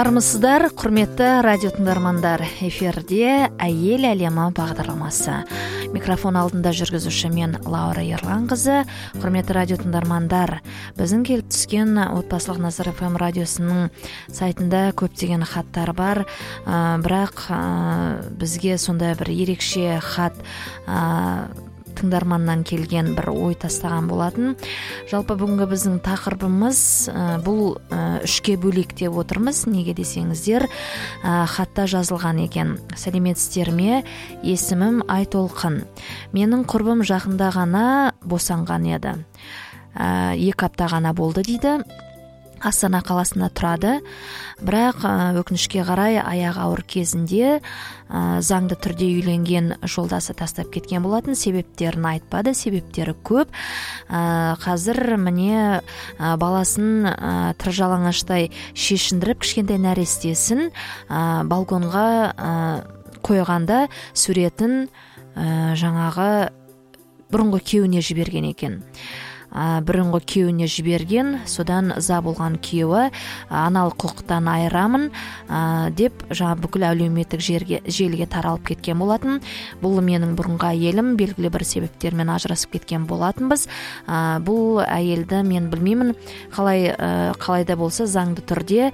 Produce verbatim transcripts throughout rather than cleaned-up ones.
Армысыздар, құрметті радио тыңдармандар. Эфирде Әйел әлемі бағдарламасы. Микрофон алдында жүргізуші мен Лаура Ерланқызы. Құрметті радио тыңдармандар, біздің келіп түскен отбасылық Назар эф эм радиосының сайтында көптеген хаттар бар. Ә, бірақ ә, бізге сондай бір ерекше хат ә, тыңдарманнан келген бір ой тастаған болатын. Жалпы бүгінгі біздің тақырыбымыз ә, бұл ә, үшке бөлек деп отырмыз. Неге десеңіздер, ә, хатта жазылған екен. Сәлеметсіздер ме? Есімім Айтолқын. Менің құрбым жақында ғана босанған еді. Ә, екі апта ғана болды дейді. Астана қаласында тұрады, бірақ өкінішке қарай аяғы ауыр кезінде ә, заңды түрде үйленген жолдасы тастап кеткен болатын. Себептерін айтпады, себептері көп. Ә, қазір міне ә, баласын ә, тыржалаңаштай шешіндіріп, кішкентай нәрестесін ә, балконға ә, қойғанда суретін ә, жаңағы бұрынғы күйеуіне жіберген екен. Бұрынғы күйеуіне жіберген, содан за болған күйеуі аналық құқықтан айырамын деп жаңа бүкіл әлеуметтік жерге желіге таралып кеткен болатын. Бұл менің бұрынғы әйелім, белгілі бір себептермен ажырасып кеткен болатынбыз. Бұл әйелді мен білмеймін, қалай қалайда болса заңды түрде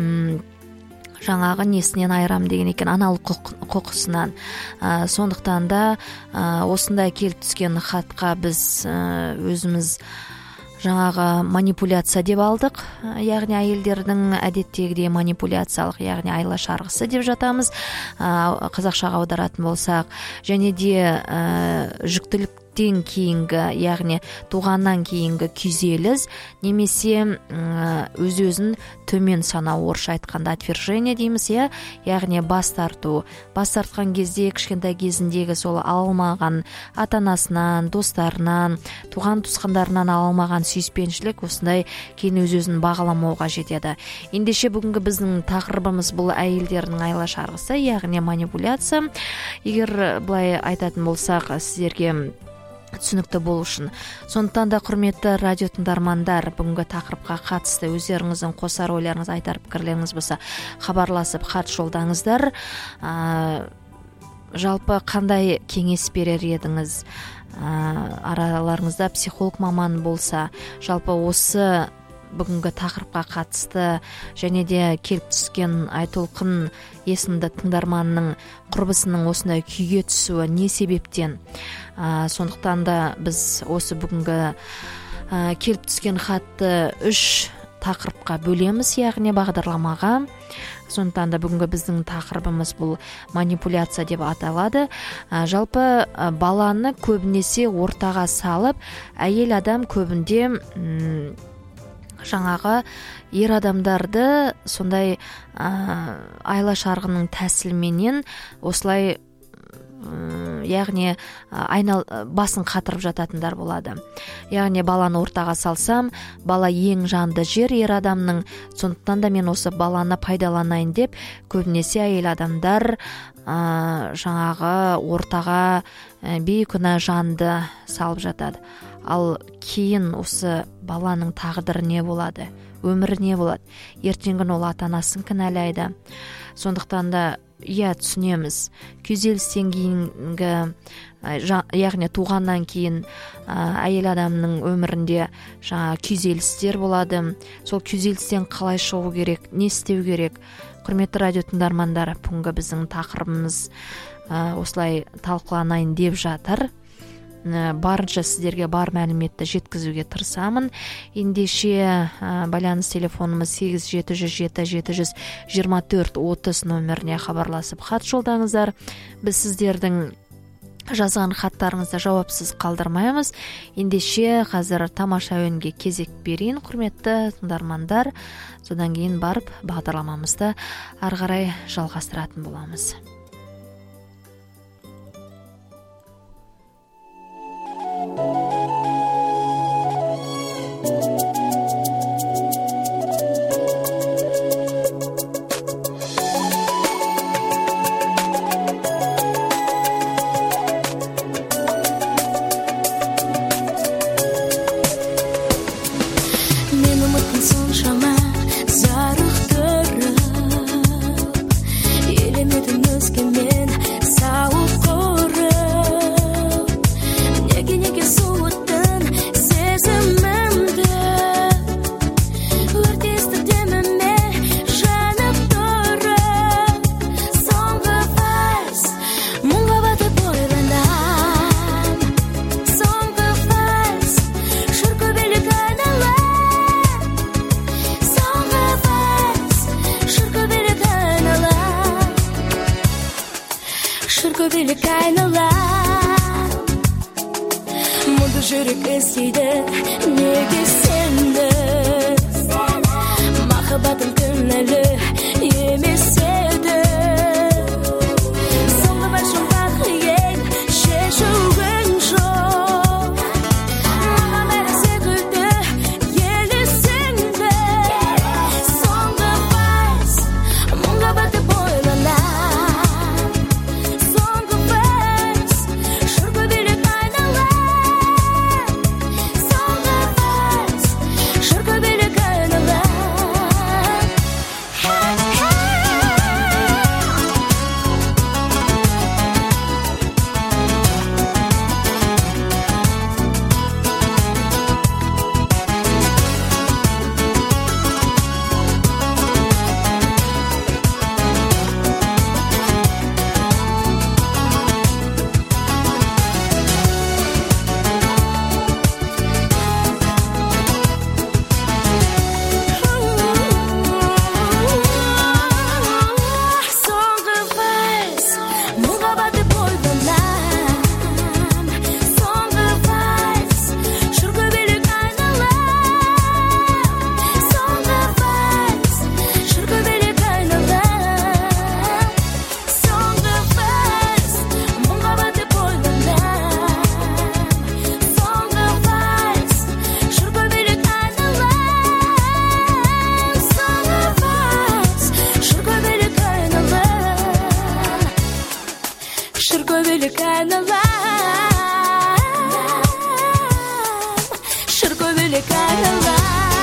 жаңағы несінен айырам деген екен, аналық құқысынан. Ә, сондықтан да ә, осындай келіп түскен хатқа біз ә, өзіміз жаңағы манипуляция деп алдық. Яғни әйелдердің әдеттегідей манипуляциялық, яғни айла шарғысы деп жатамыз. Ә, қазақшаға аударатын болсақ, және де ә, жүктілік тен кейінгі, яғни туғаннан кейінгі күйзеліс, немесе өз-өзін төмен санау, орысша айтқанда отвержение дейміз, я, яғни бас тарту. Бас тартқан кезде кішкентай кезіндегі сол алмаған ата-анасынан, достарынан, туған туысқандарынан алмаған сүйіспеншілік осындай кейін өз-өзін бағаламауға жетеді. Ендеше бүгінгі біздің тақырыбымыз бұл әйелдердің айла шарғысы, яғни манипуляция. Егер былай айтатын болсақ, сіздерге түсінікті болу үшін. Сондықтан да құрметті радио тыңдармандар, бүгінгі тақырыпқа қатысты өздеріңіздің қосар ойларыңыз, айтар пікірлеріңіз болса, хабарласып хат жолдаңыздар. Ә, жалпы қандай кеңес берер едіңіз? Ә, араларыңызда психолог маман болса, жалпы осы бүгінгі тақырыпқа қатысты және де келіп түскен Айтолқын есімді тыңдарманның құрбысының осындай күйге түсуі не себептен? Ә, сондықтан да біз осы бүгінгі ә, келіп түскен хатты үш тақырыпқа бөлеміз, яғни бағдарламаға. Сондықтан да бүгінгі біздің тақырыбымыз бұл манипуляция деп аталады. Ә, жалпы ә, баланы көбінесе ортаға салып, әйел адам көбінде м, жаңағы ер адамдарды сондай ә, айла шарғының тәсілменен осылай ә, яғни айнал басын қатырып жататындар болады. Яғни баланы ортаға салсам, бала ең жанды жер ер адамның, сондықтан да мен осы баланы пайдаланайын деп көбінесе әйел адамдар ә, жаңағы ортаға ә, бейкүнә жанды салып жатады. Ал кейін осы баланың тағдыры не болады, өмірі не болады, ертеңгі ол ата-анасын кінәлайды. Сондықтан да иә, түсінеміз, күйзелістен кейінгі, яғни туғаннан кейін әйел адамның өмірінде жаңа күйзелістер болады. Сол күйзелістен қалай шығу керек, не істеу керек? Құрметті радио тыңдармандар, бүгінгі біздің тақырыбымыз осылай талқыланайын деп жатыр. Барынша сіздерге бар мәліметті жеткізуге тырысамын. Ендеше ә, байланыс телефонымыз сегіз жеті жүз жеті жеті жүз жиырма төрт отыз нөміріне хабарласып хат жолдаңыздар. Біз сіздердің жазған хаттарыңызды жауапсыз қалдырмаймыз. Ендеше қазір тамаша әуенге кезек берейін, құрметті тыңдармандар. Содан кейін барып бағдарламамызды ары қарай жалғастыратын боламыз. Мен ұмыттың соншама зарықтырып жүрек іздейді неге сені, махаббатым күнәлі емес еді. Соңғы бір жұмбақ ел шешуін жоқ, маған бәрі секілді елесіңді. Соңғы вальс мұңға батып ойланам, соңғы вальс шыр көбелек айналам, соңғы вальс шыр көбелек айналам. Соңғы вальс мұңға батып ойланам, соңғы вальс шыр көбелек айналам, соңғы вальс шыр көбелек айналам, соңғы вальс мұңға батып ойланам, соңғы вальс шыр көбелек айналам, соңғы вальс шыр көбелек айналам, шыр көбелек айналам, шыр көбелек айналам.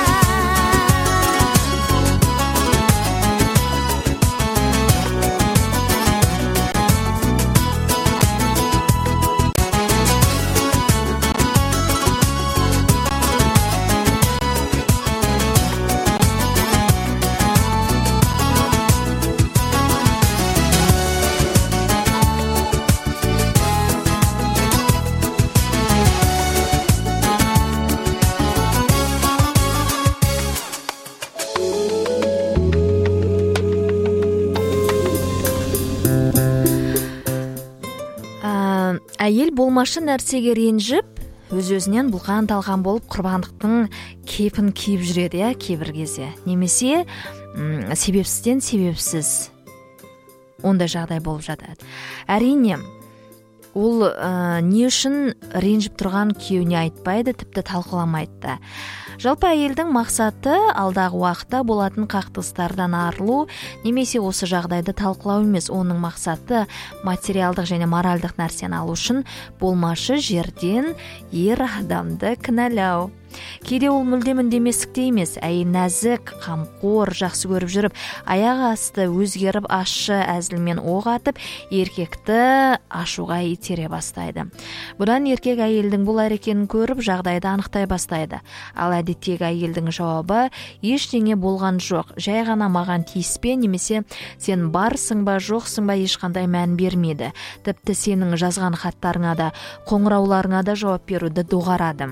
Әйел болмашы нәрсеге ренжіп, өз-өзінен бұлқан талған болып құрбандықтың кепін киіп жүреді, иә, кейбір кезде. Немесе м, себепсізден себепсіз ондай жағдай болып жатады. Әрине, ол ә, не үшін ренжіп тұрған күйеуіне айтпайды, тіпті талқыламайды да. Жалпы әйелдің мақсаты алдағы уақытта болатын қақтығыстардан арылу, немесе осы жағдайды талқылау емес. Оның мақсаты материалдық және моральдық нәрсені алу үшін болмашы жерден ер адамды кінәлау. Кейде ол мүлдем үндеместікте емес, әйел нәзік, қамқор, жақсы көріп жүріп, аяқ асты өзгеріп ащы әзілмен оқ атып, еркекті ашуға итере бастайды. Бұдан еркек әйелдің бұл әрекетін көріп, жағдайды анықтай бастайды. Ал әдеттегі әйелдің жауабы: ештеңе болған жоқ, жай ғана маған тиіспе, немесе сен барсың ба, жоқсың ба, ешқандай мән бермеді. Тіпті сенің жазған хаттарыңа да, қоңырауларыңа да жауап беруді доғарады.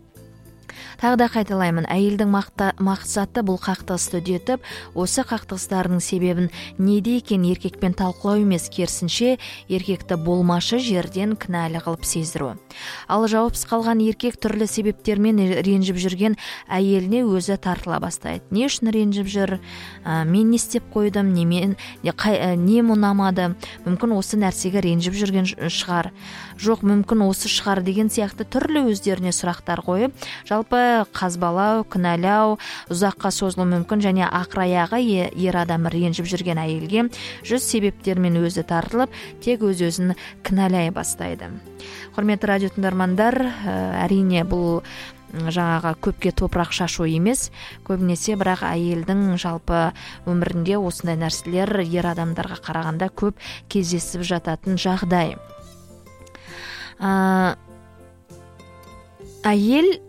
Тағы да қайталаймын, әйелдің мақсаты бұл қақтығысты үдетіп, осы қақтығыстардың себебін неде екен еркекпен талқылау емес, керісінше еркекті болмашы жерден кінәлі қылып сездіру. Ал жауапсыз қалған еркек түрлі себептермен ренжіп жүрген әйеліне өзі тартыла бастайды. Не үшін ренжіп жүр? Ә, мен не істеп қойдым? Не мен не, не ұнамады? Мүмкін осы нәрсеге ренжіп жүрген шығар. Жоқ, мүмкін осы шығар деген сияқты түрлі өздеріне сұрақтар қойып, жалпы қазбалау, кінәлау ұзаққа созылуы мүмкін, және ақыр аяғы ер адам ренжіп жүрген әйелге жүз себептермен өзі тартылып, тек өз-өзін кінәлай бастайды. Құрметті радио тыңдармандар, әрине бұл жаңаға көпке топырақ шашу емес, көбінесе бірақ әйелдің жалпы өмірінде осындай нәрселер ер адамдарға қарағанда көп кездесіп жататын жағдай. Ә, әйел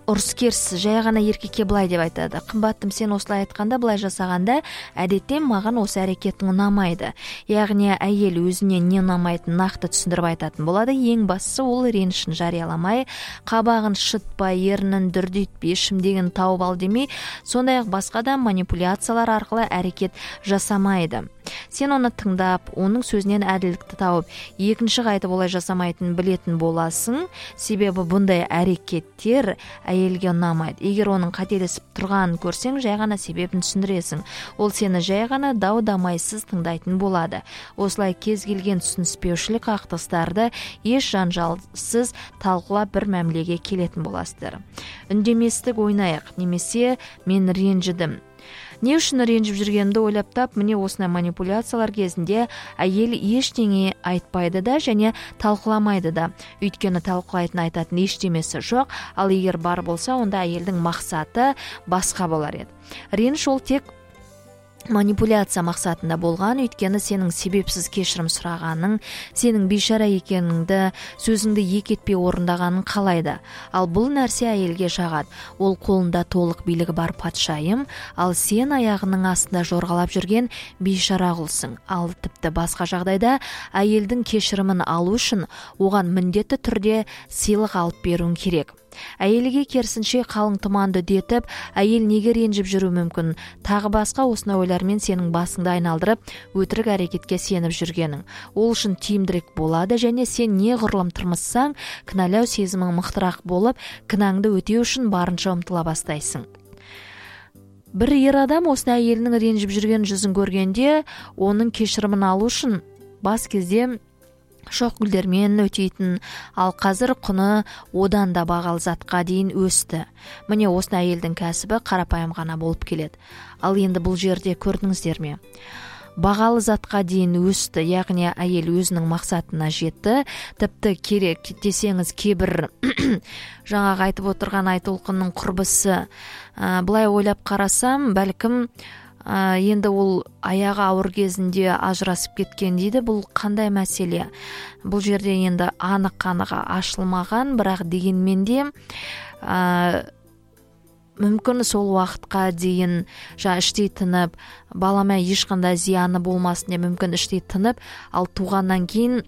ұрыскерсіз, жай ғана еркекке былай деп айтады: қымбаттым, сен осылай айтқанда, былай жасағанда әдетте маған осы әрекетің ұнамайды. Яғни әйел өзіне не ұнамайтынын нақты түсіндіріп айтатын болады. Ең бастысы ол ренішін жарияламай, қабағын шытпай, ернін дүрдитпей, ішімдегін тауып ал демей, сондай-ақ басқа да манипуляциялар арқылы әрекет жасамайды. Сен оны тыңдап, оның сөзінен әділдікті тауып, екінші қайтып олай жасамайтынын білетін боласың. Себебі бұндай әрекеттер әйелге ұнамайды. Егер оның қателесіп тұрғанын көрсең, жай ғана себебін түсіндіресің. Ол сені жай ғана дау-дамайсыз тыңдайтын болады. Осылай кез келген түсініспеушілік қақтығыстарды еш жанжалсыз талқылап бір мәмілеге келетін боласыздар. Үндеместік ойнайық, немесе мен ренжідім. Не үшін ренжіп жүргенімді ойлап тап, міне осындай манипуляциялар кезінде әйел ештеңе айтпайды да және талқыламайды да. Өйткені талқылайтын, айтатын ештемесі жоқ. Ал егер бар болса, онда әйелдің мақсаты басқа болар еді. Реніш ол тек манипуляция мақсатында болған, өйткені сенің себепсіз кешірім сұрағаның, сенің бейшара екеніңді, сөзіңді екі етпей орындағанын қалайды. Ал бұл нәрсе әйелге жағады. Ол қолында толық билігі бар патшайым, ал сен аяғының астында жорғалап жүрген бейшара құлсың. Ал тіпті басқа жағдайда әйелдің кешірімін алу үшін оған міндетті түрде сыйлық алып беруің керек. Әйелге керісінше қалың тұманды үдетіп, әйел неге ренжіп жүру мүмкін? Тағы басқа осындай ойлармен сенің басыңды айналдырып, өтірік әрекетке сеніп жүргенің. Ол үшін тиімдірек болады, және сен не ғұрлым тырмыссаң, кінәлау сезімің мықтырақ болып, кінәңді өтеу үшін барынша ұмтыла бастайсың. Бір ер адам осындай әйелінің ренжіп жүрген жүзін көргенде, оның кешірімін алу үшін бас кезде шоқ гүлдермен өтейтін, ал қазір құны одан да бағалы затқа дейін өсті. Міне осындай әйелдің кәсібі қарапайым ғана болып келеді. Ал енді бұл жерде көрдіңіздер ме? Бағалы затқа дейін өсті, яғни әйел өзінің мақсатына жетті. Тіпті керек десеңіз, кейбір жаңағы айтып отырған Айтолқынның құрбысы, былай ойлап қарасам, бәлкім енді ол аяғы ауыр кезінде ажырасып кеткен дейді. Бұл қандай мәселе? Бұл жерде енді анық-қанығы ашылмаған, бірақ дегенмен де мүмкін сол уақытқа дейін жа іштей тынып, балама ешқандай зияны болмасын деп мүмкін іштей тынып, ал туғаннан кейін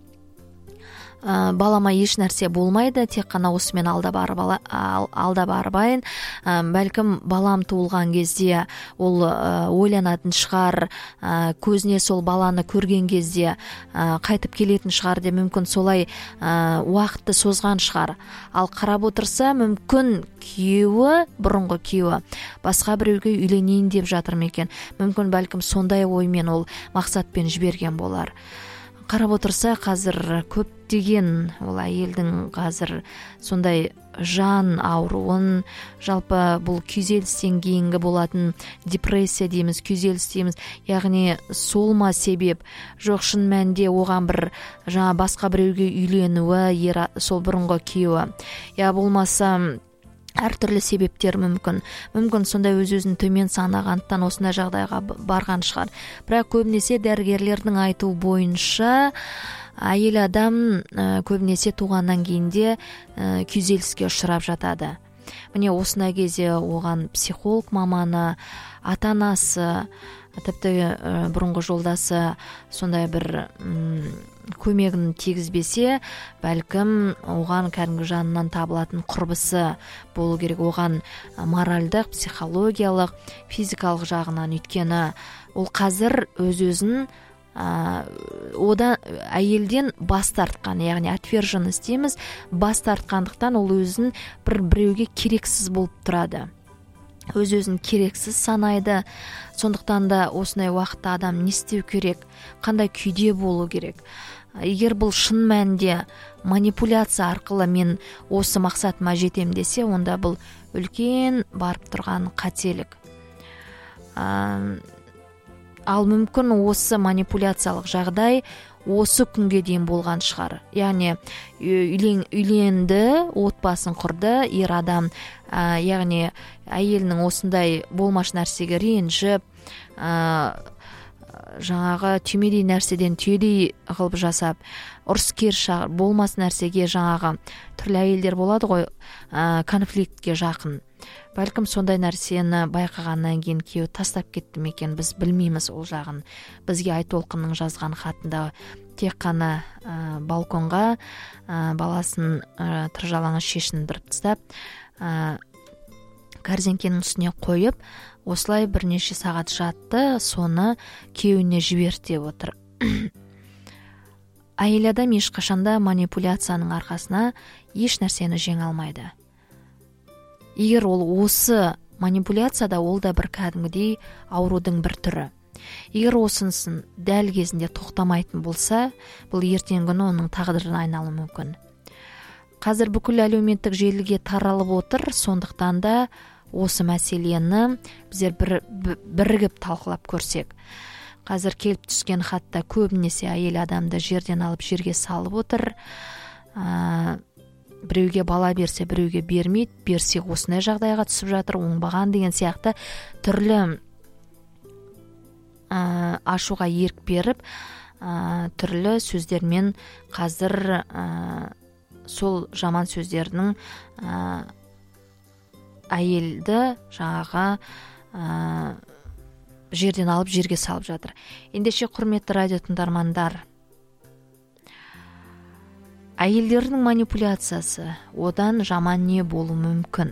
Ә, балама еш нәрсе болмайды, тек қана осымен алда барып алда барбайын. Ә, бәлкім балам туылған кезде ол ә, ойланатын шығар, ә, көзіне сол баланы көрген кезде ә, қайтып келетін шығар деп мүмкін солай ә, уақытты созған шығар. Ал қарап отырса, мүмкін күйеуі, бұрынғы күйеуі басқа біреуге үйленейін деп жатыр ма екен. Мүмкін бәлкім сондай оймен ол мақсатпен жіберген болар. Қарап отырса, қазір көптеген ол әйелдің қазір сондай жан ауруын, жалпы бұл күйзелістен кейінгі болатын депрессия дейміз, күйзеліс дейміз, яғни сол ма себеп, жоқ шын мәнінде оған бір жаңа басқа біреуге үйленуі, ер сол бұрынғы күйеуі, я болмаса әртүрлі себептер мүмкін. Мүмкін сондай өз-өзін төмен санағандықтан осындай жағдайға барған шығар. Бірақ көбінесе дәрігерлердің айтуы бойынша әйел адам көбінесе туғаннан кейінде күйзеліске ұшырап жатады. Міне осындай кезде оған психолог маманы, ата-анасы, тіпті бұрынғы жолдасы сондай бір көмегін тигізбесе, бәлкім оған кәдімгі жанынан табылатын құрбысы болу керек. Оған моральдық, психологиялық, физикалық жағынан, өйткені ол қазір өз-өзін одан әйелден бас тартқан, яғни отверженность дейміз, бас тартқандықтан ол өзін бір біреуге керексіз болып тұрады. Өз-өзін керексіз санайды. Сондықтан да осындай уақытта адам не істеу керек, қандай күйде болу керек. Егер бұл шын мәнінде манипуляция арқылы мен осы мақсатыма жетем десе, онда бұл үлкен барып тұрған қателік. Ал мүмкін осы манипуляциялық жағдай осы күнге дейін болған шығар. Яғни үйлен, үйленді, отбасын құрды, ер адам, ә, яғни әйелінің осындай болмаш нәрсеге ренжіп, ә, жаңағы түймедей нәрседен түйедей кылып жасап, ұрыс керіс болмас нәрсеге жаңағы түрлі әйелдер болады ғой, конфликтке жақын. Бәлкім сондай нәрсені байқағаннан кейін күйеуі тастап кетті ме екен, біз білмейміз ол жағын. Бізге Айтолқынның жазған хатында тек қана ә, балконға ә, баласын ә, тыржалаңыз шешіндіріп тастап, ә, кәрзеңкенің үстіне қойып, осылай бірнеше сағат жатты, соны күйеуіне жіберді деп отыр. Әйел адам ешқашанда манипуляцияның арқасына еш нәрсені жеңе алмайды. Егер ол осы манипуляцияда, ол да бір кәдімгідей аурудың бір түрі. Егер осынысын дәл кезінде тоқтамайтын болса, бұл ертеңгі күні оның тағдырына айналуы мүмкін. Қазір бүкіл әлеуметтік желіге таралып отыр, сондықтан да осы мәселені біздер бір, бірігіп талқылап көрсек. Қазір келіп түскен хатта көбінесе әйел адамды жерден алып жерге салып отыр. Ә, біреуге бала берсе, біреуге бермейді, берсе осындай жағдайға түсіп жатыр, оңбаған деген сияқты түрлі ә, ашуға ерік беріп, ә, түрлі сөздермен қазір ә, сол жаман сөздердің ә, әйелді жаңағы ә, жерден алып жерге салып жатыр. Ендеше құрметті радио тыңдармандар, әйелдердің манипуляциясы одан жаман не болуы мүмкін.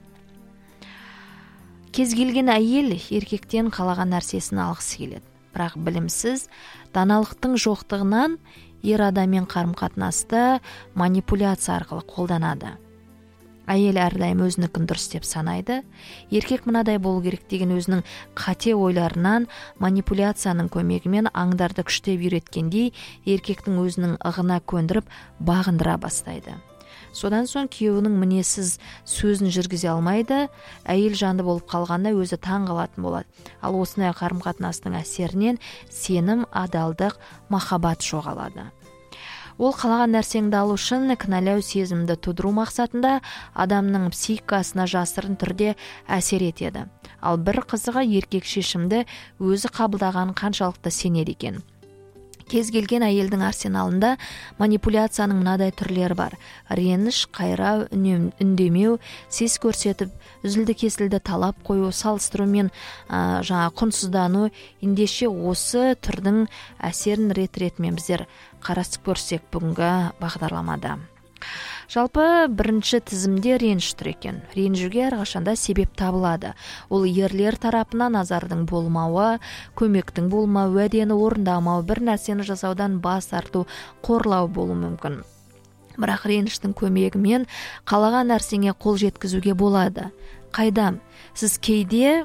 Кез келген әйел еркектен қалаған нәрсесін алғысы келеді. Бірақ білімсіз, даналықтың жоқтығынан ер адаммен қарым-қатынаста манипуляция арқылы қолданады. Әйел әрдайым өзінікін дұрыс деп санайды. Еркек мынадай болу керек деген өзінің қате ойларынан манипуляцияның көмегімен аңдарды күштеп үйреткендей, еркектің өзінің ығына көндіріп бағындыра бастайды. Содан соң күйеуінің мінезсіз сөзін жүргізе алмайды, әйел жанды болып қалғанда өзі таң қалатын болады. Ал осындай қарым-қатынастың әсерінен сенім, адалдық, махаббат жоғалады. Ол қалаған нәрсеңді алу үшін кінәлау сезімді тудыру мақсатында адамның психикасына жасырын түрде әсер етеді. Ал бір қызығы, еркек шешімді өзі қабылдаған қаншалықты сенеді екен. Кез келген әйелдің арсеналында манипуляцияның мынадай түрлері бар. Реніш, қайрау, үндемеу, сес көрсетіп, үзілді-кесілді талап қою, салыстырумен ә, жаңа құнсыздану. Ендеше осы түрдің әсерін рет-ретімен біздер қарастырып көрсек бүгінгі бағдарламада. Жалпы бірінші тізімде реніш тұр екен. Ренжуге әрқашанда себеп табылады. Ол ерлер тарапынан назардың болмауы, көмектің болмауы, уәдені орындамау, бір нәрсені жасаудан бас тарту, қорлау болуы мүмкін. Бірақ реніштің көмегімен қалаған нәрсеңе қол жеткізуге болады. Қайдам? Сіз кейде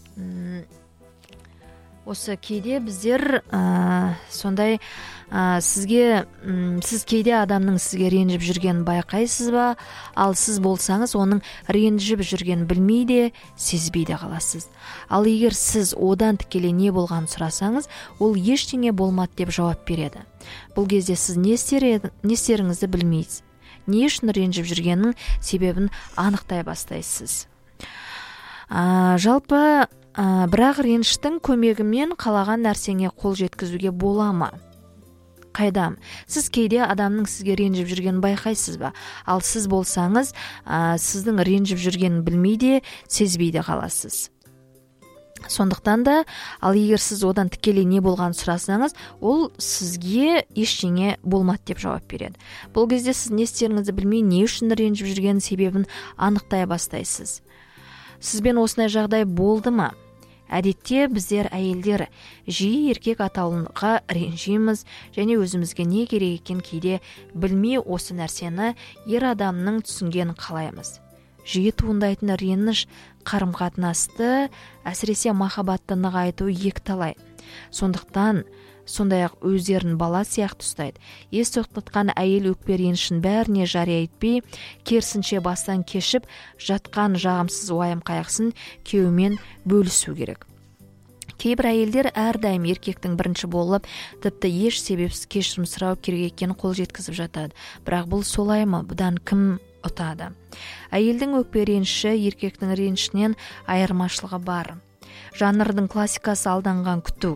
осы кейде біздер ә, сондай ә, сізге м, сіз кейде адамның сізге ренжіп жүргенін байқайсыз ба, ал сіз болсаңыз оның ренжіп жүргенін білмей де сезбей де қаласыз. Ал егер сіз одан тікелей не болғанын сұрасаңыз, ол ештеңе болмады деп жауап береді. Бұл кезде сіз не істеріңізді білмейсіз. Не үшін ренжіп жүргенінің себебін анықтай бастайсыз. ә, жалпы ә, бірақ реніштің көмегімен қалаған нәрсеңе қол жеткізуге бола ма? Қайдам? Сіз кейде адамның сізге ренжіп жүргенін байқайсыз ба? Ал сіз болсаңыз, ә, сіздің ренжіп жүргенін білмей де, сезбей де қаласыз. Сондықтан да, ал егер сіз одан тікелей не болғанын сұрасаңыз, ол сізге ештеңе болмады деп жауап береді. Бұл кезде сіз не істеріңізді білмей, не үшін ренжіп жүрген себебін анықтай бастайсыз. Сізбен осындай жағдай болды ма? Әдетте біздер әйелдер жиі еркек атаулыға ренжиміз және өзімізге не керек екен кейде білмей осы нәрсені ер адамның түсінгенін қалаймыз. Жиі туындайтын реніш қарым-қатынасты, әсіресе махаббатты нығайту екіталай. Сондықтан сондай-ақ өздерін бала сияқты ұстайды. Ес тоқтатқан әйел өкпе ренішін бәріне жария етпей, керісінше бастан кешіп, жатқан жағымсыз уайым қайғысын күйеуімен бөлісу керек. Кейбір әйелдер әрдайым еркектің бірінші болып, тіпті еш себепсіз кешірім сұрау керек екенін қол жеткізіп жатады. Бірақ бұл солай ма? Бұдан кім ұтады? Әйелдің өкпе реніші еркектің ренішінен айырмашылығы бар. Жанрдың классикасы алданған күту.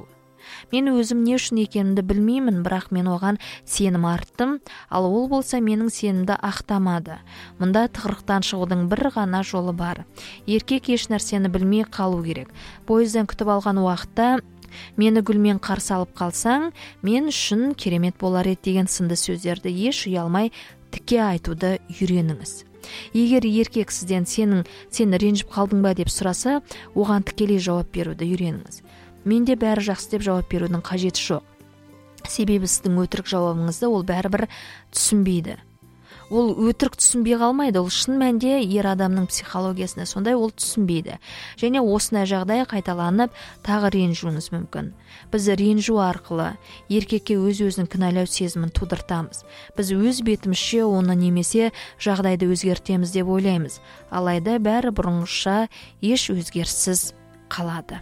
Мен өзім не үшін екенімді білмеймін, бірақ мен оған сенім арттым, ал ол болса менің сенімді ақтамады. Мұнда тығырықтан шығудың бір ғана жолы бар. Еркек еш нәрсені білмей қалу керек. Пойыздан күтіп алған уақытта мені гүлмен қарсы алып қалсаң, мен үшін керемет болар еді деген сынды сөздерді еш ұялмай тіке айтуды үйреніңіз. Егер еркек сізден сенің сен ренжіп қалдың ба деп сұраса, оған тікелей жауап беруді үйреніңіз. Менде бәрі жақсы деп жауап берудің қажеті жоқ. Себебі сіздің өтірік жауабыңызды ол бәрібір түсінбейді. Ол өтірік түсінбей қалмайды, ол шын мәнде ер адамның психологиясында сондай, ол түсінбейді. Және осындай жағдай қайталанып, тағы ренжуіңіз мүмкін. Біз ренжу арқылы еркекке өз-өзін кінәлау сезімін тудыртамыз. Біз өз бетімізше оны немесе жағдайды өзгертеміз деп ойлаймыз. Алайда бәрі бұрынғыша еш өзгеріссіз қалады.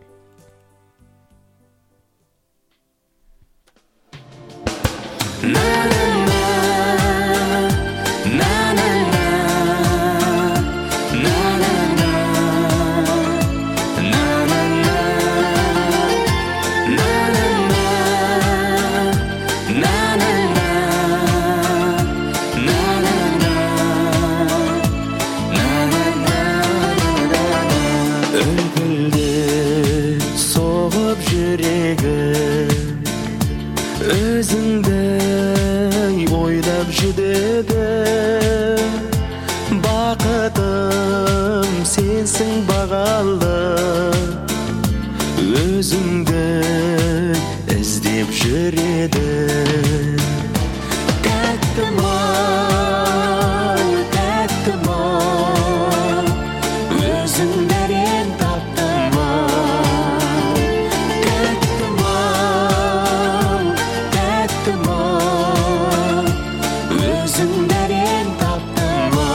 Sensin bağalı, özünde ezdip jüredi. Tәттім ol, tәттім ol, өзіңдерен таптым ol. Tәттім ol, tәттім ol, өзіңдерен таптым ol.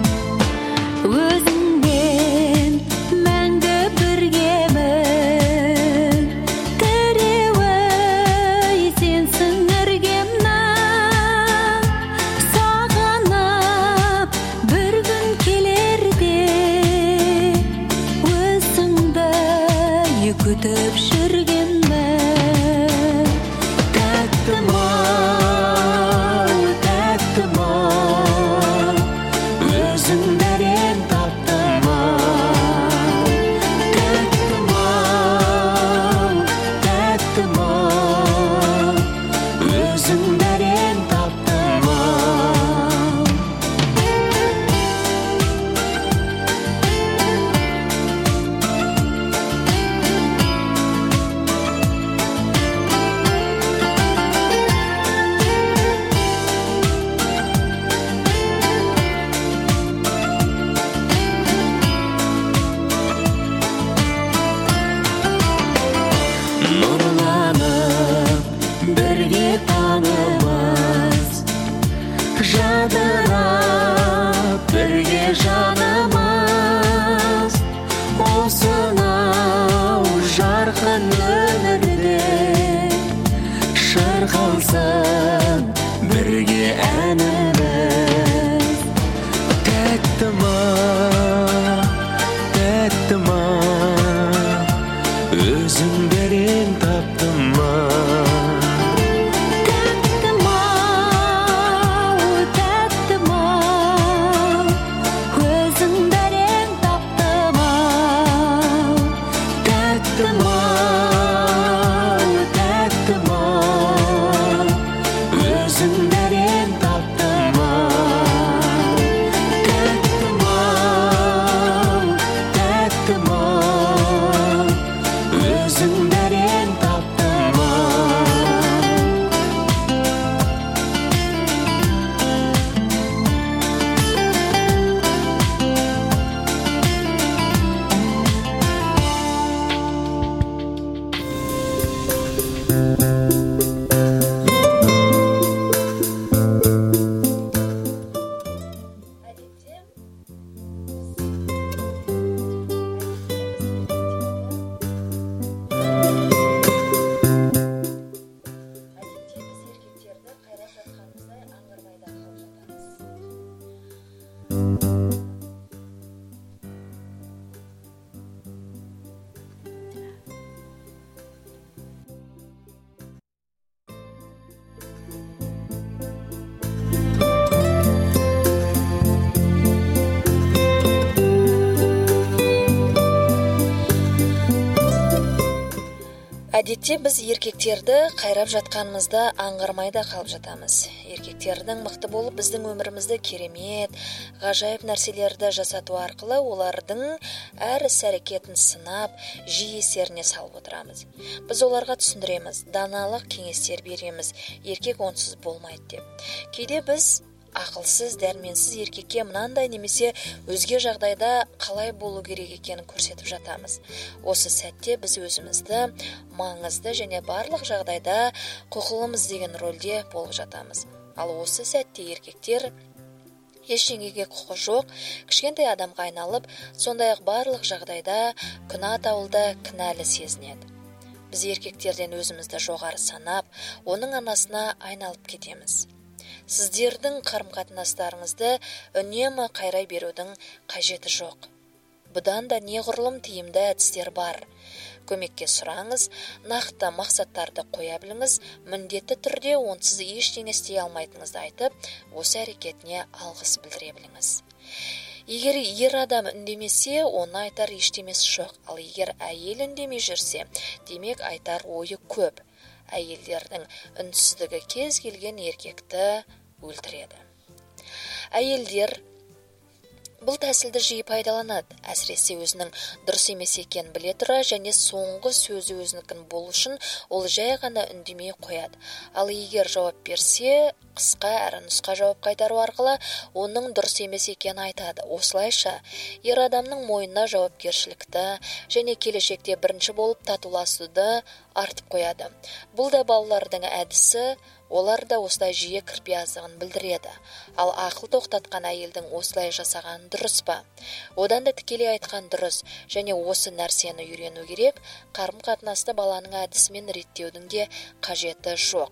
Өзіңмен мәңгі біргемін, Әдетте біз еркектерді қайрап жатқанымызда аңғармай да қалып жатамыз. Еркектердің мықты болып біздің өмірімізді керемет, ғажайып нәрселерді жасату арқылы олардың әр іс-әрекетін сынап, жиі естеріне салып отырамыз. Біз оларға түсіндіреміз, даналық кеңестер береміз, еркек онсыз болмайды деп. Кейде біз ақылсыз, дәрменсіз еркекке мынандай немесе өзге жағдайда қалай болу керек екенін көрсетіп жатамыз. Осы сәтте біз өзімізді маңызды және барлық жағдайда құқылымыз деген рөлде болып жатамыз. Ал осы сәтте еркектер ештеңеге құқы жоқ, кішкентай адамға айналып, сондай-ақ барлық жағдайда күнә тауылда кінәлі сезінеді. Біз еркектерден өзімізді жоғары санап, оның анасына айналып кетеміз. Сіздердің қарым-қатынастарыңызды үнемі қайрай берудің қажеті жоқ. Бұдан да неғұрлым тиімді әдістер бар. Көмекке сұраңыз, нақты мақсаттарды қоя біліңіз, міндетті түрде онсыз ештеңе істей алмайтыныңызды айтып, осы әрекетіне алғыс білдіре біліңіз. Егер ер адам үндемесе, оны айтар ештемесі жоқ. Ал егер әйел үндемей жүрсе, демек айтар ойы көп. Әйелдердің үнсіздігі кез келген еркекті өлтіреді. Әйелдер бұл тәсілді жиі пайдаланады, әсіресе өзінің дұрыс емес екенін біле тұра және соңғы сөзі өзінікін болу үшін ол жай ғана үндемей қояды. Ал егер жауап берсе, қысқа әрі нұсқа жауап қайтару арқылы оның дұрыс емес екенін айтады. Осылайша ер адамның мойнына жауапкершілікті және келешекте бірінші болып татуласуды артып қояды. Бұл да балалардың әдісі, олар да осылай жиі кірпияздығын білдіреді. Ал ақыл тоқтатқан әйелдің осылай жасаған дұрыс па? Одан да тікелей айтқан дұрыс, және осы нәрсені үйрену керек, қарым-қатынасты баланың әдісімен реттеудің де қажеті жоқ.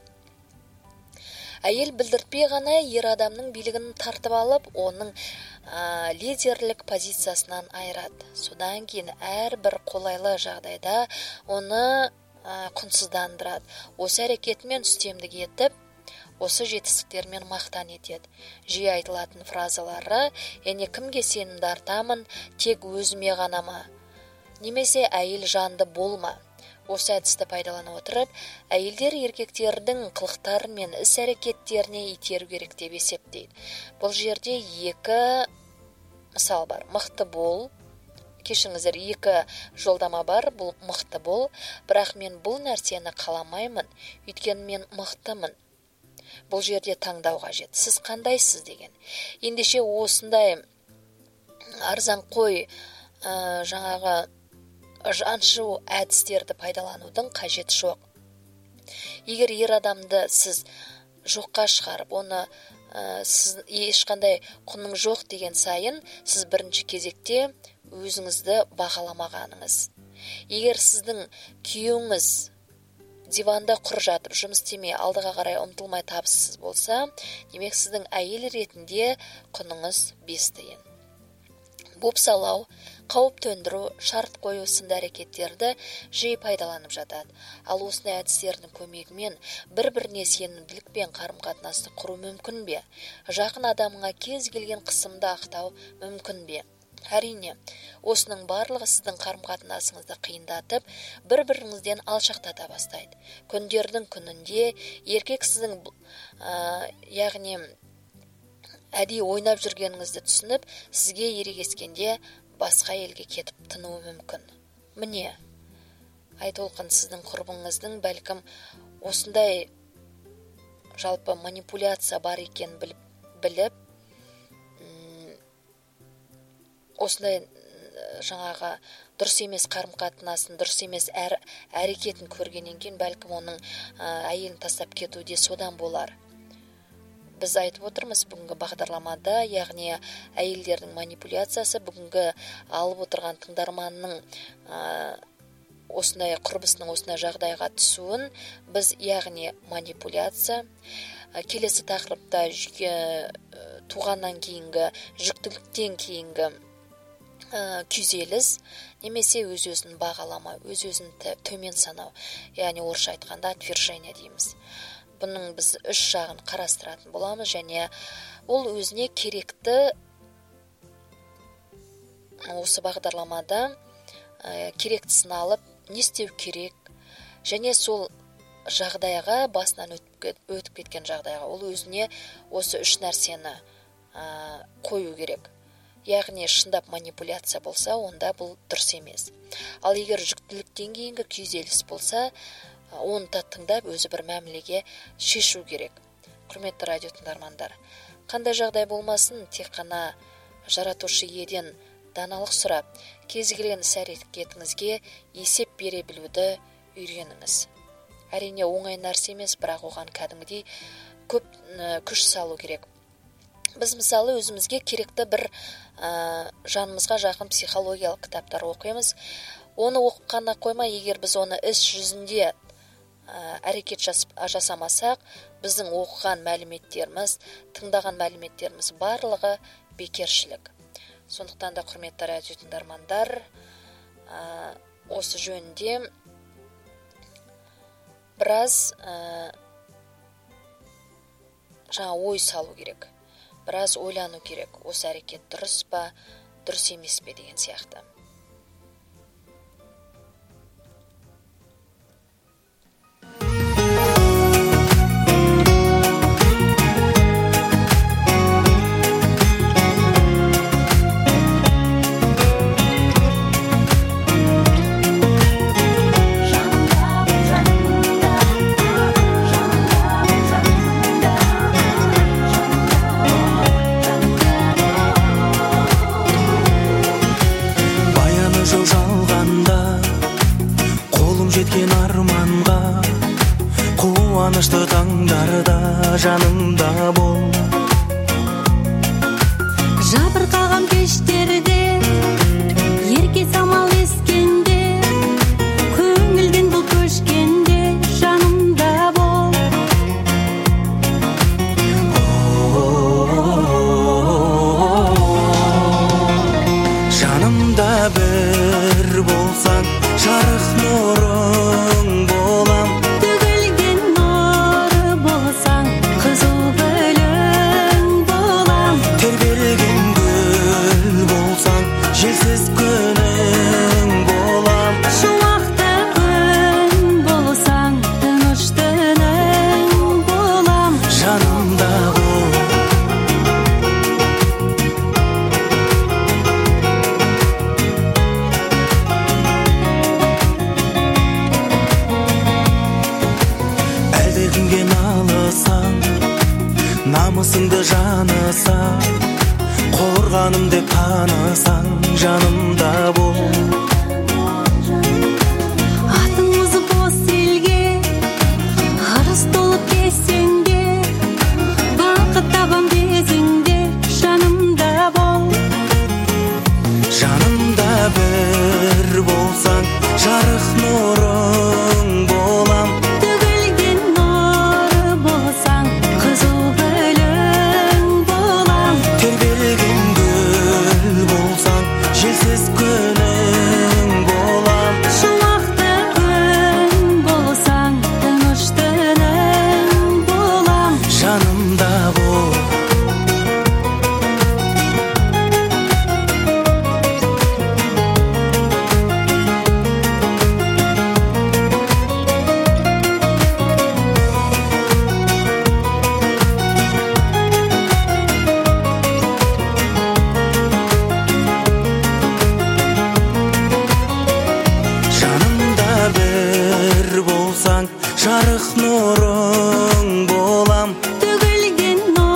Әйел білдіртпей ғана ер адамның билігін тартып алып, оның ә, лидерлік позициясынан айырады. Содан кейін әрбір қолайлы жағдайда оны ә, құнсыздандырады. Осы әрекетімен үстемдік етіп, осы жетістіктермен мақтан етеді. Жиі айтылатын фразалары, яғни кімге сенімді артамын, тек өзіме ғана ма? Немесе әйел жанды болма? Осы әдісті пайдалана отырып, әйелдер еркектердің қылықтары мен іс-әрекеттеріне итеру керек деп есептейді. Бұл жерде екі мысал бар. Мықты бол, кешіңіздер, екі жолдама бар, бұл мықты бол, бірақ мен бұл нәрсені қаламаймын, өйткені мен мықтымын. Бұл жерде таңдау қажет. Сіз қандайсыз деген. Ендеше осындай арзан қой ә, жаңағы жаншу әдістерді пайдаланудың қажет жоқ. Егер ер адамды сіз жоққа шығарып, оны ә, сіз ешқандай құның жоқ деген сайын, сіз бірінші кезекте өзіңізді бағаламағаныңыз. Егер сіздің күйеуіңіз диванда құр жатып, жұмыс істемей, алдыға қарай ұмтылмай табыссыз болса, демек сіздің әйел ретінде құныңыз бес тиын. Бопсалау, қауіп төндіру, шарт қою сынды әрекеттерді жиі пайдаланып жатады. Ал осындай әдістердің көмегімен бір-біріне сенімділікпен қарым-қатынасты құру мүмкін бе? Жақын адамыңа кез келген қысымды ақтау мүмкін бе? Әрине, осының барлығы сіздің қарым-қатынасыңызды қиындатып, бір-біріңізден алшақтата бастайды. Күндердің күнінде еркек сіздің ә, яғни әдейі ойнап жүргеніңізді түсініп, сізге ерегескенде басқа елге кетіп тынуы мүмкін. Міне, Айтолқын сіздің құрбыңыздың бәлкім осындай жалпы манипуляция бар екен біліп, біліп осындай жаңағы дұрыс емес қарым-қатынасын, дұрыс емес әр әрекетін көргеннен кейін бәлкім оның әйелін тастап кетуде содан болар. Біз айтып отырмыз бүгінгі бағдарламада, яғни әйелдердің манипуляциясы бүгінгі алып отырған тыңдарманның ә, осындай құрбысының осындай жағдайға түсуін біз яғни манипуляция, ә, келесі тақырыпта ә, туғаннан кейінгі, жүктіліктен кейінгі ә, күйзеліс, немесе өз-өзін бағалама, өз-өзін төмен санау, яғни орысша айтқанда отвержение дейміз. Бұның біз үш жағын қарастыратын боламыз, және ол өзіне керекті осы бағдарламада ә, керектісін алып, не істеу керек, және сол жағдайға, басынан өтіп кеткен жағдайға ол өзіне осы үш нәрсені ә, қою керек. Яғни шындап манипуляция болса, онда бұл дұрыс емес. Ал егер жүктіліктен кейінгі күйзеліс болса, оны да тыңдап өзі бір мәмілеге шешу керек. Құрметті радио тыңдармандар, қандай жағдай болмасын, тек қана жаратушы иеден даналық сұрап, кез келген іс-әрекетіңізге есеп бере білуді үйреніңіз. Әрине оңай нәрсе емес, бірақ оған кәдімгідей көп күш салу керек. Біз мысалы өзімізге керекті бір ә, жанымызға жақын психологиялық кітаптар оқимыз. Оны оқығана қоймай, егер біз оны іс жүзінде ә, әрекет жасамасақ, біздің оқыған мәліметтеріміз, тыңдаған мәліметтеріміз барлығы бекершілік. Сондықтан да құрметті радио тыңдармандар, ә, осы жөнінде біраз ә, жаңа ой салу керек. Біраз ойлану керек. Осы әрекет дұрыс па, дұрыс емес пе деген сияқты. Қуанышты таңдарда жанымда бол. Жабырқаған кештерде, ерке самал ескенде, көңілден бұл көшкенде жанымда бол. Жанымда бір болсаң, жарық нұрың болам. Желсіз күнің болам. Шуақты күн болсаң, тыныш түнің болам. Жанымда бол. Әлде кімге налысаң, намысыңды жанысаң, қорғаным деп танысаң, жанымда бол. Атың озып бос елге, арыс толып кесеңде, бақыт табам десеңде, жанымда бол. Жанымда бір болсаң, жарық нұрың болам. Төгілген нұры болсаң, қызыл гүлің болам. Тербелген гүл болсаң, желсіз күнің болам. Шуақты күн болсаң, тыныш түнің болам. Жанымда бол. Жарық нұрың болам. Төгілген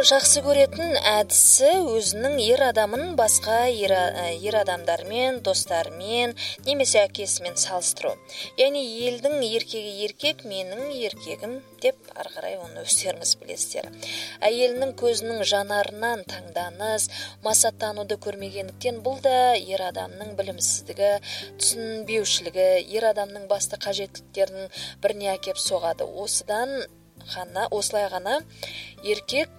жақсы көретін әдісі өзінің ер адамын басқа ер, ер адамдармен, достарымен, немесе әкесімен салыстыру. Яғни елдің еркегі еркек, менің еркегім деп ары қарай оны өздеріңіз білесіздер. Әйелінің көзінің жанарынан таңданыс, масаттануды көрмегендіктен бұл да ер адамның білімсіздігі, түсінбеушілігі, ер адамның басты қажеттіліктерінің біріне әкеп соғады. Осыдан ғана, осылай ғана еркек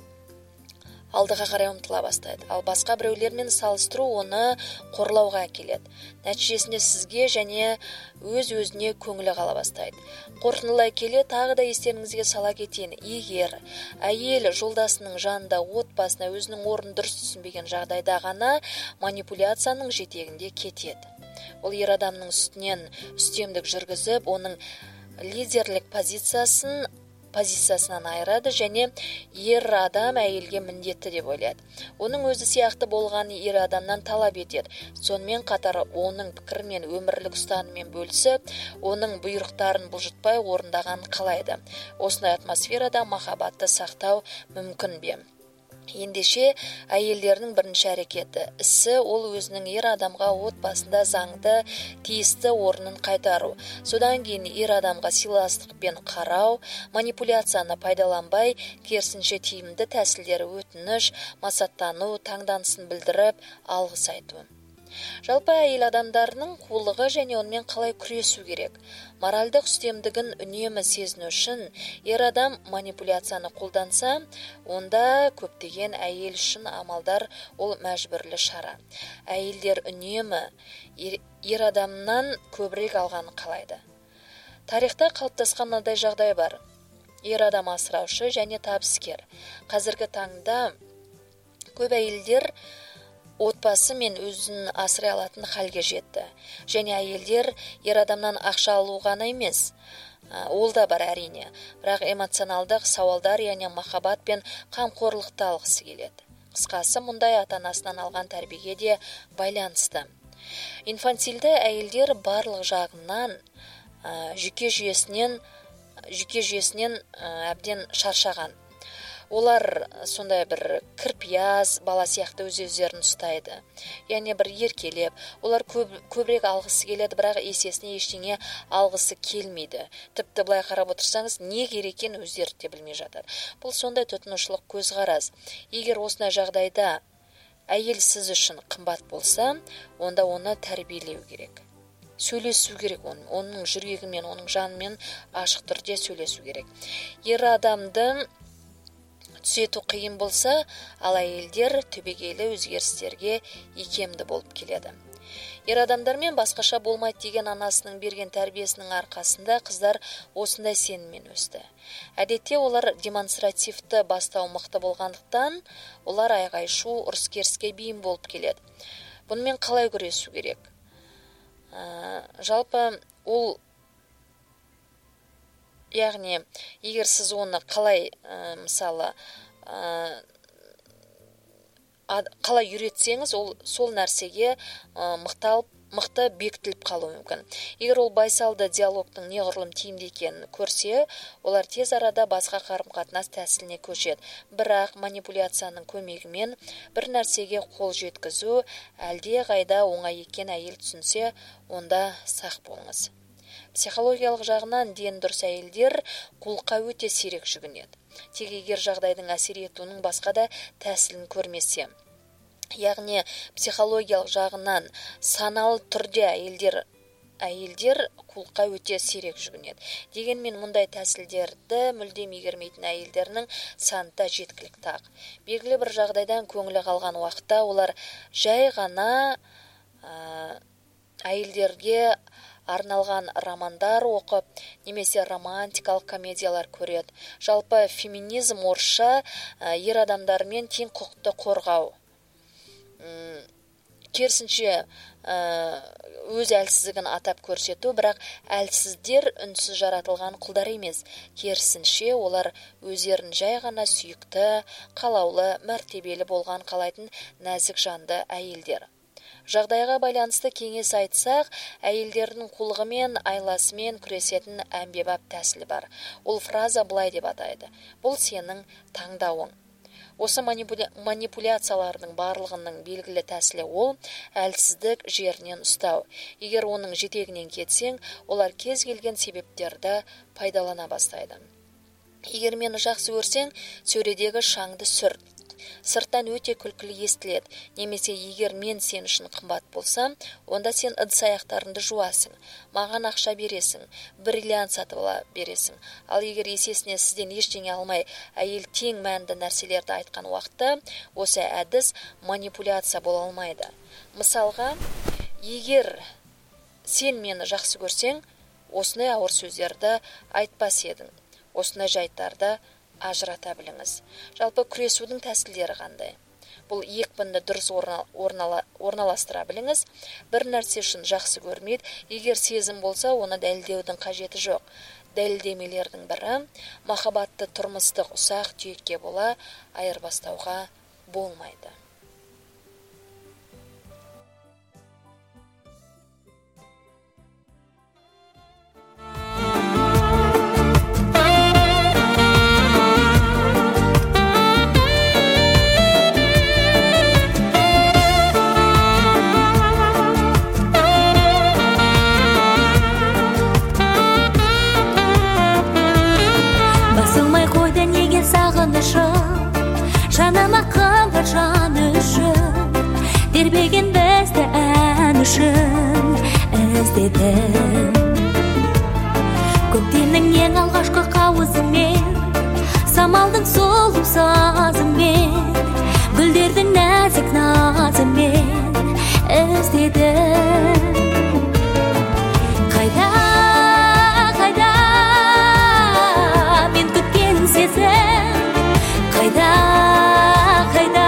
алдыға қарай ұмтыла бастайды. Ал басқа біреулермен салыстыру оны қорлауға әкеледі. Нәтижесінде сізге және өз-өзіне көңілі қала бастайды. Қорытындылай келе тағы да естеріңізге сала кетейін. Егер әйел жолдасының жанында, отбасына өзінің орнын дұрыс түсінбеген жағдайда ғана манипуляцияның жетегінде кетеді. Ол ер адамның үстінен үстемдік жүргізіп, оның лидерлік позициясын позициясынан айырады және ер адам әйелге міндетті деп ойлайды. Оның өзі сияқты болған ер адамнан талап етеді. Сонымен қатар оның пікірмен, өмірлік ұстаныммен бөлісіп, оның бұйрықтарын бұлжытпай орындағанын қалайды. Осындай атмосферада махаббатты сақтау мүмкін бе? Ендеше әйелдердің бірінші әрекеті, ісі ол өзінің ер адамға отбасында заңды, тиісті орнын қайтару. Содан кейін ер адамға сыйластықпен қарау, манипуляцияны пайдаланбай, керісінше тиімді тәсілдері өтініш, масаттану, таңданысын білдіріп, алғыс айту. Жалпы әйел адамдарының қулығы және онымен қалай күресу керек. Моральдық үстемдігін үнемі сезіну үшін ер адам манипуляцияны қолданса, онда көптеген әйел үшін амалдар ол мәжбүрлі шара. Әйелдер үнемі ер адамнан көбірек алғанын қалайды. Тарихта қалыптасқан мынадай жағдай бар. Ер адам асыраушы және табыскер. Қазіргі таңда көп әйелдер отбасы мен өзін асырай алатын халге жетті. Және әйелдер ер адамнан ақша алу ғана емес, ол да бар әрине. Бірақ эмоционалдық сауалдар, яғни махаббат пен қамқорлықты алғысы келеді. Қысқасы, мұндай ата-анасынан алған тәрбиеге де байланысты. Инфантильді әйелдер барлық жағынан жүйке жүйесінен жүйке жүйесінен әбден шаршаған. Олар сондай бір кірпияз бала сияқты өз-өздерін ұстайды. Яғни бір еркелеп, олар көп, көбірек алғысы келеді, бірақ есесіне ештеңе алғысы келмейді. Тіпті былай қарап отырсаңыз, не керек екенін өздері де білмей жатыр. Бұл сондай тұтынушылық көзқарас. Егер осындай жағдайда әйел сіз үшін қымбат болса, онда оны тәрбиелеу керек. Сөйлесу керек оның, оның жүрегімен, оның жанымен ашық түрде сөйлесу керек. Ер адамды түзету қиын болса, ал әйелдер түбегейлі өзгерістерге икемді болып келеді. Ер адамдармен басқаша болмайды деген анасының берген тәрбиесінің арқасында қыздар осындай сеніммен өсті. Әдетте олар демонстративті бастау мықты болғандықтан, олар айғай-шу, ұрыс-керіске бейім болып келеді. Бұнымен қалай күресу керек? Ә, жалпы ол яғни, егер сіз оны қалай, ә, мысалы, ә, қалай үйретсеңіз, ол сол нәрсеге ә, мықталып, мықты бекітіліп қалу мүмкін. Егер ол байсалды диалогтың неғұрлым тиімді екенін көрсе, олар тез арада басқа қарым-қатынас тәсіліне көшеді. Бірақ манипуляцияның көмегімен бір нәрсеге қол жеткізу әлде қайда оңай екен әйел түсінсе, онда сақ болыңыз. Психологиялық жағынан дені дұрыс әйелдер құлқа өте сирек жүгінеді. Тек егер жағдайдың әсер етуінің басқа да тәсілін көрмесе. Яғни психологиялық жағынан саналы түрде әйелдер әйелдер құлқа өте сирек жүгінеді. Дегенмен мұндай тәсілдерді мүлдем игермейтін әйелдерінің саны да жеткілікті ақ. Белгілі бір жағдайдан көңілі қалған уақытта олар жай ғана ә, әйелдерге арналған романдар оқып, немесе романтикалық комедиялар көреді. Жалпы феминизм орысша ер адамдармен тең құқықты қорғау. Керісінше өз әлсіздігін атап көрсету, бірақ әлсіздер үнсіз жаратылған құлдар емес. Керісінше олар өздерін жай ғана сүйікті, қалаулы, мәртебелі болған қалайтын нәзік жанды әйелдер. Жағдайға байланысты кеңес айтсақ, әйелдердің қулығымен, айласымен күресетін әмбебап тәсілі бар. Ол фраза былай деп атайды: бұл сенің таңдауың. Осы манипуляциялардың барлығының белгілі тәсілі ол әлсіздік жерінен ұстау. Егер оның жетегінен кетсең, олар кез келген себептерді пайдалана бастайды. Егер мені жақсы көрсең, сөредегі шаңды сүрт. Сырттан өте күлкілі естіледі. Немесе егер мен сен үшін қымбат болсам, онда сен ыдыс-аяқтарыңды жуасың, маған ақша бересің, бриллиант сатып ала бересің. Ал егер есесіне сізден ештеңе алмай, әйел тең мәнді нәрселерді айтқан уақытта, осы әдіс манипуляция бола алмайды. Мысалға, егер сен мені жақсы көрсең, осындай ауыр сөздерді айтпас едің. Осындай жайттарды ажырата біліңіз. Жалпы күресудің тәсілдері қандай? Бұл екпінді дұрыс орналастыра біліңіз. Бір нәрсе үшін жақсы көрмейді. Егер сезім болса, оны дәлелдеудің қажеті жоқ. Дәлелдемелердің бірі махаббатты тұрмыстық ұсақ түйекке бола айырбастауға болмайды. Жаныма қымбат жан үшін, тербеген бізді ән үшін іздедім. Көктемнің ең алғашқы қауызымен, самалдың сұлу сазымен, гүлдердің нәзік назымен іздедім. Қайда, қайда мен күткен сезім, қайда, қайда,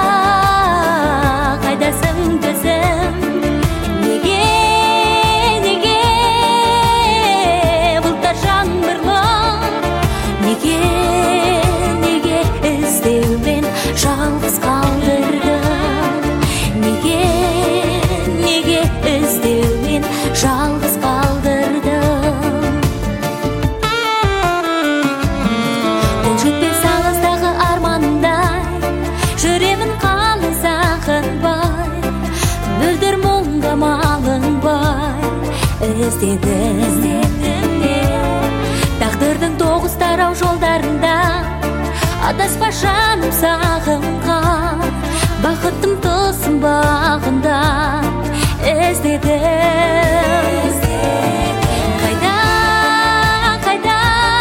қайдасың төзім, неге, неге бұлттар жаңбырлы, неге, неге іздеумен жалғыз қалдырдым, неге, неге іздеумен жалғыз қалдырдым. Бұл жетпес алыстағы армандай, жүремін қалың сағынбай, мөлдір мұңға малынбай іздедім. Тағдырдың тоғыз тарау жолдарында адаспа жаным сағымға, бақыттым тылсым бағында іздедім. Қайда, қайда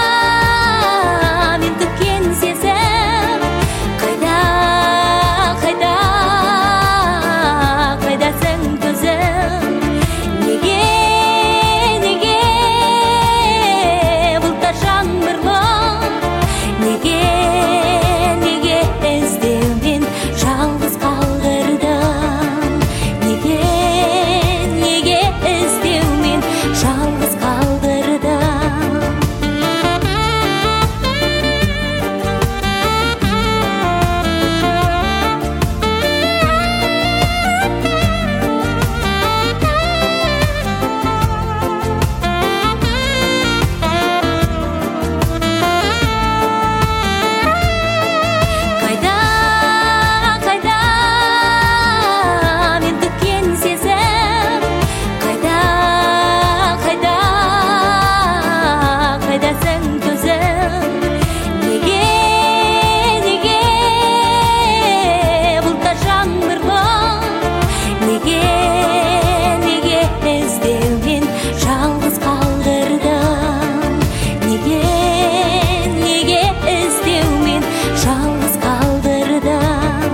мен күткен сезім, қайда, қайда, қайдасың төзім, неге, неге бұлттар жаңбырлы, неге, неге іздеумен жалғыз қалдырдым, неге, неге іздеумен жалғыз қалдырдым. Қайда, қайда мен күткен сезім, қайда, қайда, қайдасың төзім, неге, неге бұлттар жаңбырлы, неге, неге іздеумен жалғыз қалдырдым, неге, неге іздеумен жалғыз қалдырдым.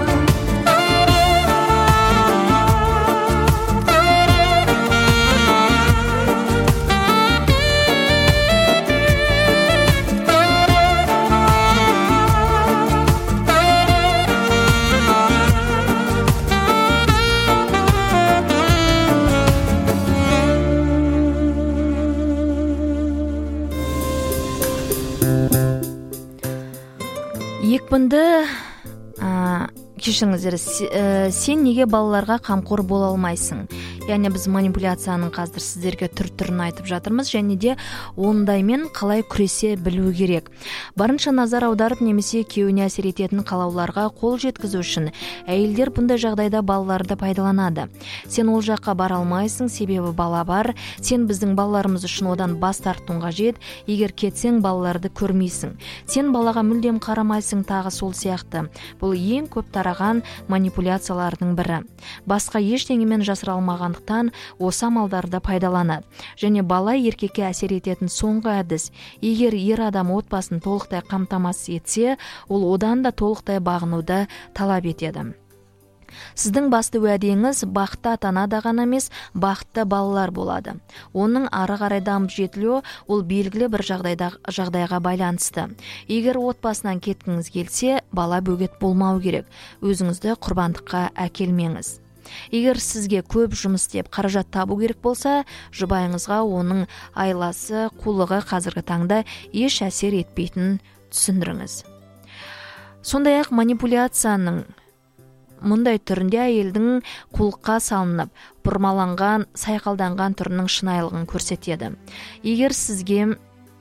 Екпінді кешіріңіздер, сен неге балаларға қамқор бола алмайсың? яғни біз манипуляцияның қазір сіздерге түр-түрін айтып жатырмыз, және де ондаймен қалай күресе білу керек. Барынша назар аударып немесе күйеуіне әсер ететін қалауларға қол жеткізу үшін әйелдер бұндай жағдайда балаларды пайдаланады. Сен ол жаққа бара алмайсың, себебі бала бар. Сен біздің балаларымыз үшін одан бас тартуың қажет. Егер кетсең, балаларды көрмейсің. Сен балаға мүлдем қарамайсың, тағы сол сияқты. Бұл ең көп тараған манипуляциялардың бірі. Басқа ештеңемен жасыра алмаған осы амалдарды пайдаланады. Және бала еркекке әсер ететін соңғы әдіс. Егер ер адам отбасын толықтай қамтамасыз етсе, ол одан да толықтай бағынуды талап етеді. Сіздің басты уәдеңіз бақытты ата-ана ғана емес, бақытты балалар болады. Оның ары қарай дамып жетілуі ол белгілі бір жағдайда, жағдайға байланысты. Егер отбасынан кеткіңіз келсе, бала бөгет болмау керек. Өзіңізді құрбандыққа әкелмеңіз. Егер сізге көп жұмыс істеп қаражат табу керек болса, жұбайыңызға оның айласы, қулығы қазіргі таңда еш әсер етпейтінін түсіндіріңіз. Сондай-ақ манипуляцияның мұндай түрінде әйелдің құлыққа салынып, бұрмаланған, сайқалданған түрінің шынайылығын көрсетеді. Егер сізге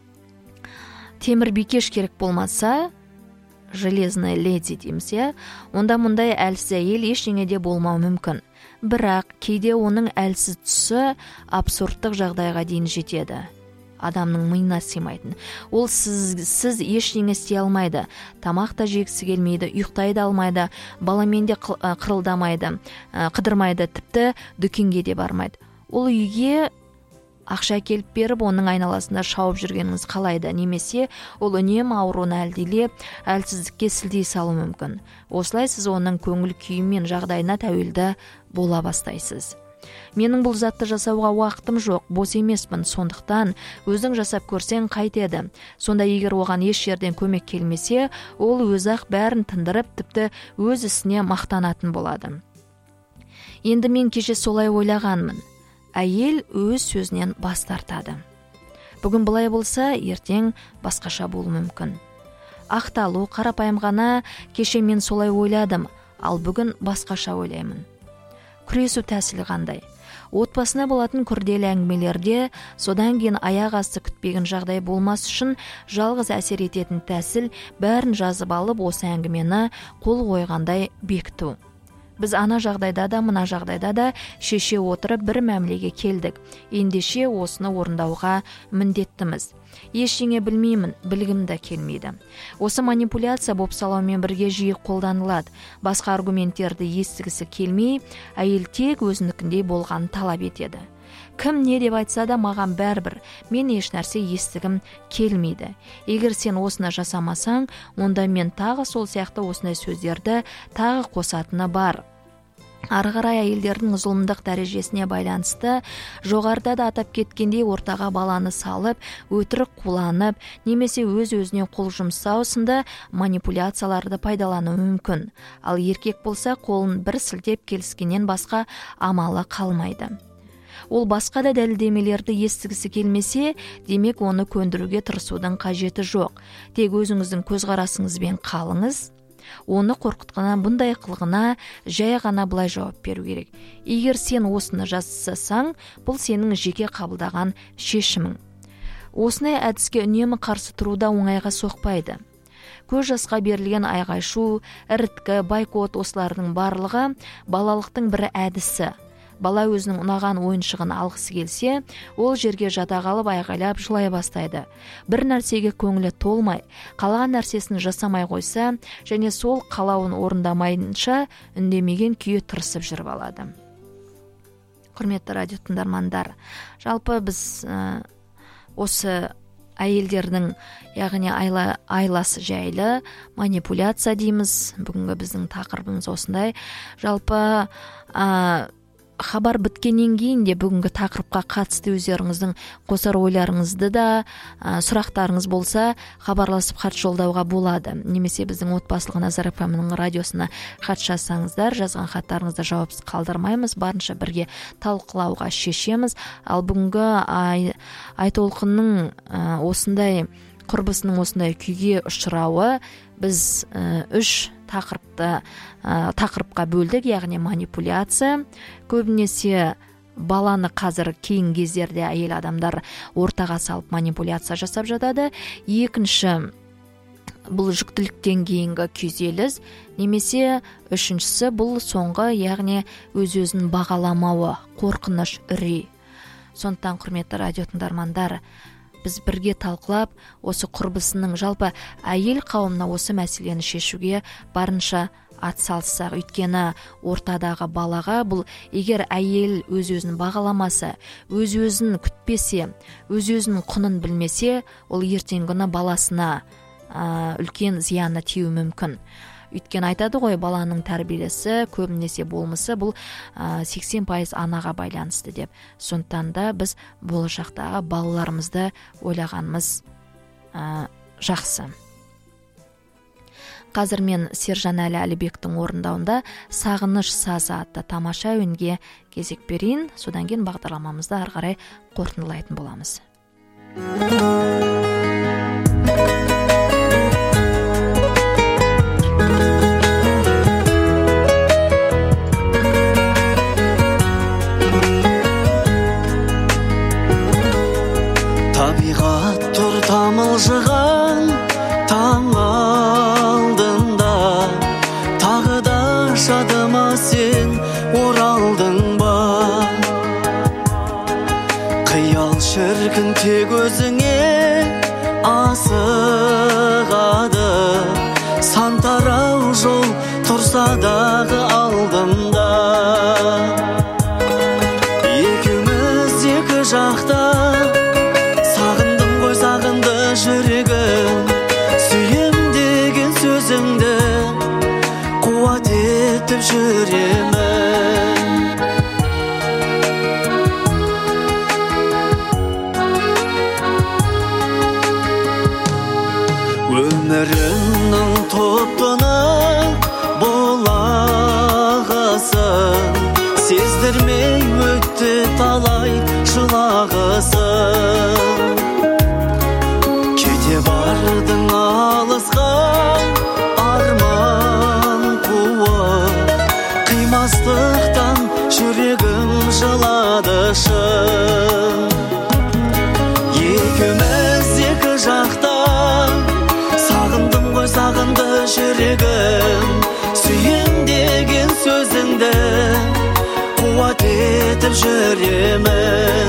темір бикеш керек болмаса, железная леди дейміз, онда мұндай әлсіз әйел ештеңеде болмау мүмкін. Бірақ кейде оның әлсіз тұсы абсурдтық жағдайға дейін жетеді. Адамның миына сыймайтын. Ол сіз, сіз ештеңе істей алмайды. Тамақ та жегісі келмейді, ұйықтай да алмайды, баламен де қырылдамайды, қыдырмайды, тіпті дүкенге де бармайды. Ол үйге ақша келіп беріп, оның айналасында шауып жүргеніңіз қалайды, немесе ол үнемі ауруын әлдилеп, әлсіздікке сілтей салу мүмкін. Осылай сіз оның көңіл күйі мен жағдайына тәуелді бола бастайсыз. Менің бұл затты жасауға уақытым жоқ, бос емеспін, сондықтан өзің жасап көрсең қайтеді. Сонда егер оған еш жерден көмек келмесе, ол өзі-ақ бәрін тындырып, тіпті өз ісіне мақтанатын болады. Енді мен кеше солай ойлағанмын. Әйел өз сөзінен бас тартады. Бүгін былай болса, ертең басқаша болуы мүмкін. Ақталу, қарапайым ғана, кеше мен солай ойладым, ал бүгін басқаша ойлаймын. Күресу тәсілі қандай? Отбасына болатын күрделі әңгімелерде содан кейін аяқ асты күтпеген жағдай болмас үшін жалғыз әсер ететін тәсіл бәрін жазып алып, осы әңгімені қол қойғандай бекіту. Біз ана жағдайда да, мына жағдайда да шеше отырып бір мәмілеге келдік. Ендеше осыны орындауға міндеттіміз. Ештеңе білмеймін, білгім де келмейді. Осы манипуляция бопсалаумен бірге жиі қолданылады. Басқа аргументтерді естігісі келмей, әйел тек өзінікіндей болғанын талап етеді. Кім не деп айтса да маған бәрібір, мен еш нәрсе естігім келмейді. Егер сен осыны жасамасаң, онда мен тағы сол сияқты осындай сөздерді тағы қосатыны бар. Ары қарай әйелдердің зұлымдық дәрежесіне байланысты жоғарыда да атап кеткендей ортаға баланы салып, өтірік қуланып, немесе өз-өзіне қол жұмсау сынды манипуляцияларды пайдалану мүмкін. Ал еркек болса қолын бір сілтеп келіскеннен басқа амалы қалмайды. Ол басқа да дәлелдемелерді естігісі келмесе, демек оны көндіруге тырысудың қажеті жоқ. Тек өзіңіздің көзқарасыңызбен қалыңыз. Оны қорқытқаннан бұндай қылығына жай ғана былай жауап беру керек. Егер сен осыны жасасаң, бұл сенің жеке қабылдаған шешімің. Осындай әдіске үнемі қарсы тұруда оңайға соқпайды. Көз жасқа берілген айғайшу, іріткі, байкот осылардың барлығы балалықтың бір әдісі. Бала өзінің ұнаған ойыншығын алғысы келсе, ол жерге жата қалып айғайлап жылай бастайды. Бір нәрсеге көңілі толмай, қалаған нәрсесін жасамай қойса, және сол қалауын орындамайынша үндемеген күйі тырысып жүріп алады. Құрметті радио тыңдармандар, жалпы біз ә, осы әйелдердің, яғни айла, айласы жайлы манипуляция дейміз. Бүгінгі біздің тақырыбымыз осындай. Жалпы ә, хабар біткеннен кейін де бүгінгі тақырыпқа қатысты өздеріңіздің қосар ойларыңызды да, ә, сұрақтарыңыз болса, хабарласып хат жолдауға болады. Немесе біздің отбасылық Назар эф эм-нің радиосына хат жазсаңыздар, жазған хаттарыңызды жауапсыз қалдырмаймыз, барынша бірге талқылауға шешеміз. Ал бүгінгі ай, Айтолқынның ә, осындай құрбысының осындай күйге ұшырауы біз ә, үш тақырыпты ә, тақырыпқа бөлдік, яғни манипуляция, көбінесе баланы қазір кейінгі кездерде әйел адамдар ортаға салып манипуляция жасап жатады. Екінші, бұл жүктіліктен кейінгі күйзеліс, немесе үшіншісі бұл соңғы, яғни өз-өзін бағаламауы, қорқыныш, үрей. Сондықтан, құрметті радио тыңдармандар, біз бірге талқылап, осы құрбысының, жалпы әйел қауымына осы мәселені шешуге барынша атсалыссақ, өйткені ортадағы балаға бұл, егер әйел өз-өзін бағаламаса, өз-өзін күтпесе, өз-өзінің құнын білмесе, ол ертеңгі күні баласына ә, үлкен зияны тиюі мүмкін. Өйткені айтады ғой, баланың тәрбиелесі, көбінесе болмысы, бұл ә, сексен пайыз анаға байланысты деп. Сондықтан да біз болашақтағы балаларымызды ойлағанымыз ә, жақсы. Қазір мен Сержан-Әлі Әлібектің орындауында «Сағыныш сазы» атты тамаша үнге кезек берейін. Содан кейін бағдарламамызды ары қарай қорытындылайтын боламыз. Табиғат тұр тамылжыған таң алдында, тағы да шадыма сен оралдың ба? Қиял шіркін тек өзіңе асығады, сан тарау жол тұрса дағы алдында. Екеуміз екі жақта, жүрегім, сүйем деген сөзіңді қуат етіп жүремін. Өмірімнің топтының болағысын, сездірмей өтті талай жылағысын. Бардың алысқа арман қуып, қимастықтан жүрегім жылады шын. Екеуміз екі жақта, сағындым ғой сағынды жүрегім, сүйем деген сөзіңді қуат етіп жүремін.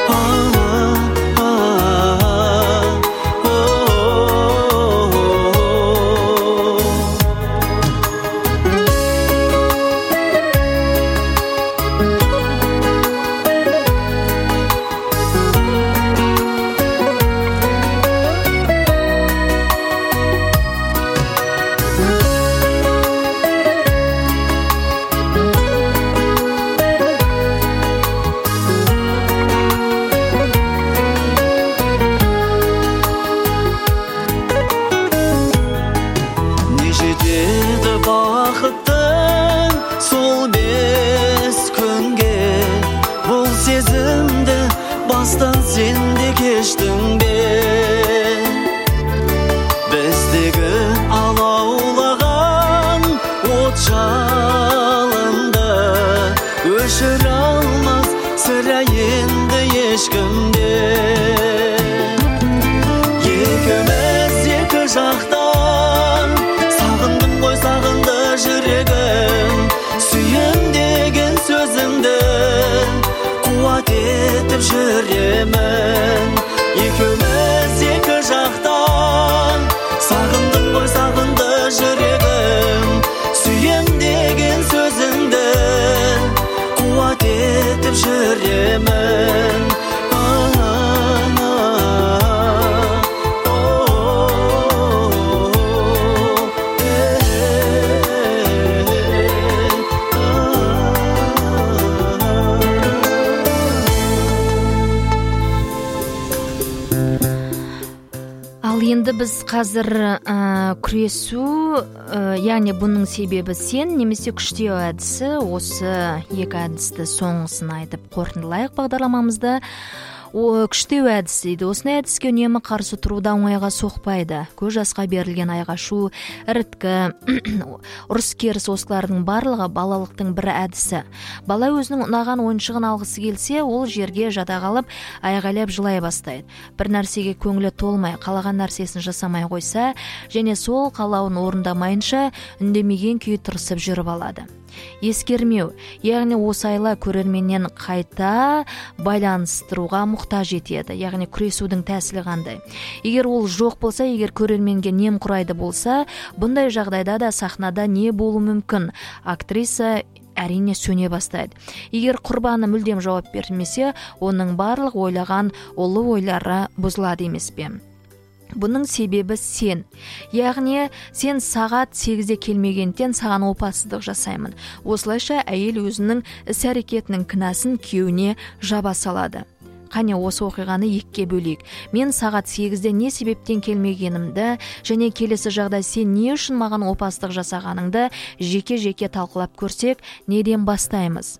Жүремін, екеуміз екі жақтан, сағындым ғой сағынды жүрегім, сүйем деген сөзіңді қуат етіп жүремін. Енді біз қазір ә, күресу, ә, яғни бұның себебі сен, немесе күштеу әдісі, осы екі әдісті соңғысын айтып қорытындылайық бағдарламамызды. күштеу әдіс дейді. Осындай әдіске үнемі қарсы тұруда оңайға соқпайды. Көз жасқа берілген айғашу, іріткі, ұрыс керіс осылардың барлығы балалықтың бір әдісі. Бала өзінің ұнаған ойыншығын алғысы келсе, ол жерге жата қалып, айғайлап жылай бастайды. Бір нәрсеге көңілі толмай, қалаған нәрсесін жасамай қойса, және сол қалауын орындамайынша үндемеген күйі тырысып жүріп алады. Ескермеу, яғни осы айла көрерменнен қайта байланыстыруға мұқтаж етеді, яғни күресудің тәсілі қандай. Егер ол жоқ болса, егер көрерменге немқұрайды болса, бұндай жағдайда да сахнада не болу мүмкін? Актриса әрине сөне бастайды. Егер құрбаны мүлдем жауап бермесе, оның барлық ойлаған олы ойлары бұзылады емес пе? Бұның себебі сен. Яғни сен сағат сегізде келмегенден саған опасыздық жасаймын. Осылайша әйел өзінің іс-әрекетінің кінәсін күйеуіне жаба салады. Қане осы оқиғаны екіге бөлейік. Мен сағат сегізде не себептен келмегенімді және келесі жағдай сен не үшін маған опасыздық жасағаныңды жеке-жеке талқылап көрсек, неден бастаймыз?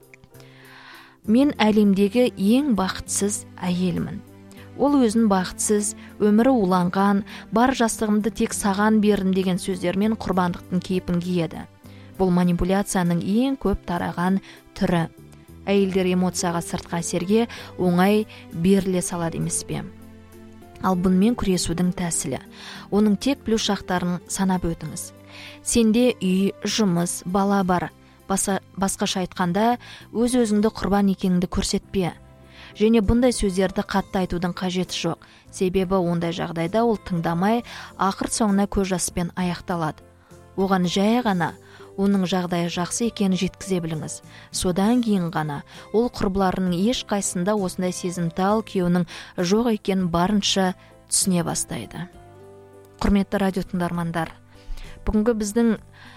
Мен әлемдегі ең бақытсыз әйелмін. Ол өзін бақытсыз, өмірі уланған, бар жастығымды тек саған бердім деген сөздермен құрбандықтың кейпін киеді. Бұл манипуляцияның ең көп тараған түрі. Әйелдер эмоцияға, сыртқы әсерге оңай беріле салады емес пе? Ал бұнымен күресудің тәсілі. Оның тек плюс жақтарын санап өтіңіз. Сенде үй, жұмыс, бала бар. Басқаша айтқанда, өз-өзіңді құрбан екеніңді көрсетпе. Және бұндай сөздерді қатты айтудың қажеті жоқ. Себебі ондай жағдайда ол тыңдамай, ақыр соңына көз жаспен аяқталады. Оған жай ғана оның жағдайы жақсы екенін жеткізе біліңіз. Содан кейін ғана ол құрбыларының еш қайсында осындай сезімтал күйеуінің жоқ екенін барынша түсіне бастайды. Құрметті радио тыңдармандар, бүгінгі біздің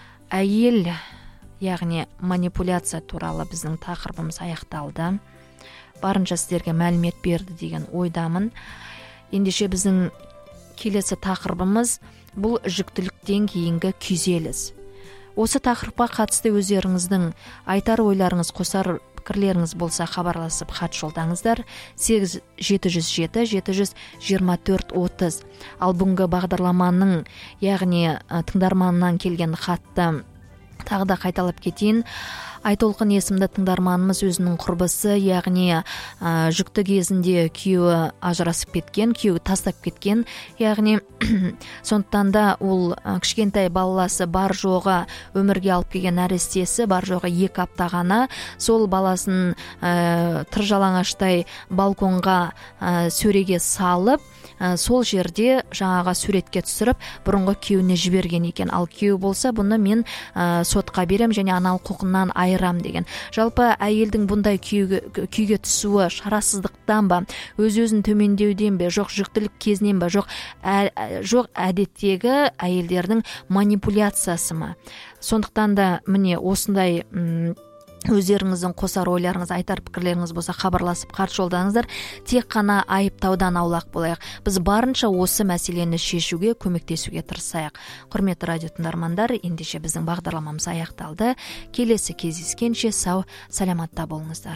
әйел, яғни манипуляция туралы біздің тақырыбымыз аяқталды. Барынша сіздерге мәлімет берді деген ойдамын. Ендеше біздің келесі тақырыбымыз бұл жүктіліктен кейінгі күйзеліс. Осы тақырыпқа қатысты өздеріңіздің айтар ойларыңыз, қосар пікірлеріңіз болса хабарласып хат жолдаңыздар. сегіз жеті жүз жеті жеті жүз жиырма төрт отыз. Ал бүгінгі бағдарламаның, яғни тыңдарманынан келген хатты тағы да қайталап кетейін. Айтолқын есімді тыңдарманымыз өзінің құрбысы, яғни ә, жүкті кезінде күйеуі ажырасып кеткен, күйеуі тастап кеткен, яғни сондықтан да ол ә, кішкентай баласы бар жоғы өмірге алып келген нәрестесі бар жоғы екі апта ғана, сол баласын ә, тыр жалаңаштай балконға ә, сөреге салып, ә, сол жерде жаңаға суретке түсіріп бұрынғы күйеуіне жіберген екен. Ал күйеу болса, бұны мен ә, сотқа берем және аналық құқығынан айырам деген. Жалпы әйелдің бұндай күйге, күйге түсуі шарасыздықтан ба, өз-өзін төмендеуден бе, жоқ жүктілік кезінен ба, жоқ, ә, жоқ әдеттегі әйелдердің манипуляциясы ма? Сондықтан да міне осындай м өздеріңіздің қосар ойларыңыз, айтар пікірлеріңіз болса хабарласып хат жолдаңыздар. Тек қана айыптаудан аулақ болайық. Біз барынша осы мәселені шешуге, көмектесуге тырысайық. Құрметті радио тыңдармандар, ендеше біздің бағдарламамыз аяқталды. Келесі кездескенше сау, саламатта болыңыздар.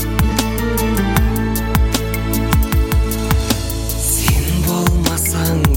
Сен болмасаң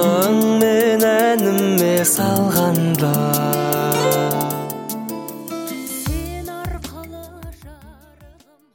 мен әніме салғанда